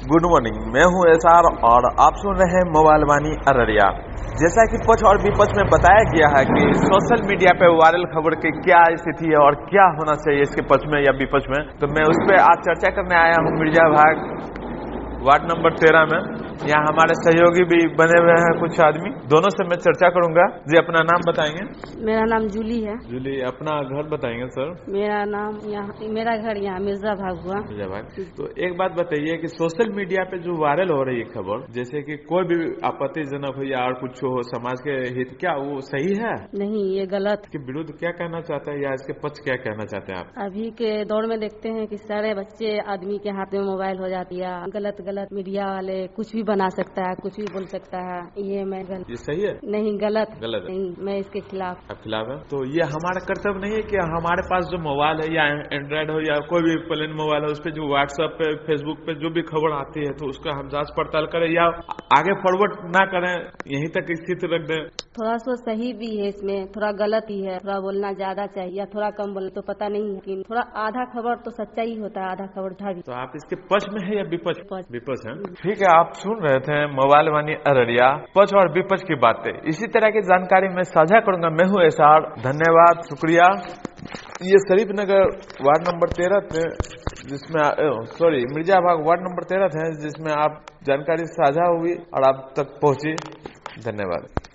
Good morning, मैं हूं SR और आप सुन रहे हैं मोबाइल वाणी अररिया। जैसा कि पक्ष और विपक्ष में बताया गया है कि सोशल मीडिया पे वायरल खबर की क्या स्थिति है और क्या होना चाहिए इसके पक्ष में या विपक्ष में, तो मैं उस पर आज चर्चा करने आया हूं मिर्जा भाग वार्ड नंबर 13 में। यहाँ हमारे सहयोगी भी बने हुए हैं कुछ आदमी, दोनों से मैं चर्चा करूंगा। जी अपना नाम बताएंगे? मेरा नाम जूली है। जूली, अपना घर बताएंगे सर? मेरा घर यहाँ मिर्जा भाग हुआ। मिर्जा भाग। तो एक बात बताइए कि सोशल मीडिया पे जो वायरल हो रही है खबर, जैसे कि कोई भी आपत्तिजनक हो या और कुछ हो समाज के हित, क्या वो सही है? नहीं, ये गलत। के विरुद्ध क्या कहना चाहते हैं या इसके पक्ष क्या कहना चाहते हैं आप? अभी के दौर में देखते हैं कि सारे बच्चे आदमी के हाथ में मोबाइल हो जाती है। गलत मीडिया वाले कुछ भी बना सकता है, कुछ भी बोल सकता है। ये सही है? नहीं, गलत नहीं, मैं इसके खिलाफ। आप खिलाफ है? तो ये हमारा कर्तव्य नहीं है कि हमारे पास जो मोबाइल है या एंड्रॉइड हो या कोई भी प्लेन मोबाइल है, उस पर जो व्हाट्सएप पे फेसबुक पे जो भी खबर आती है तो उसका हम जांच पड़ताल करें या आगे फॉरवर्ड ना करें, यहीं तक स्थिति रख दें। थोड़ा सा सही भी है इसमें, थोड़ा गलत ही है। थोड़ा बोलना ज्यादा चाहिए या थोड़ा कम बोले तो पता नहीं है, लेकिन थोड़ा आधा खबर तो सच्चा ही होता है, आधा खबर झूठा भी। तो आप इसके पक्ष में है या विपक्ष? विपक्ष है। ठीक है, आप सुन रहे थे मोबाइल वाणी अररिया, पक्ष और विपक्ष की बातें। इसी तरह की जानकारी मैं साझा करूंगा। मैं हूँ एसआर, धन्यवाद, शुक्रिया। ये शरीफ नगर वार्ड नंबर 13 थे, जिसमें मिर्जा भाग वार्ड नंबर 13 थे, जिसमें आप जानकारी साझा हुई और आप तक पहुंची। धन्यवाद।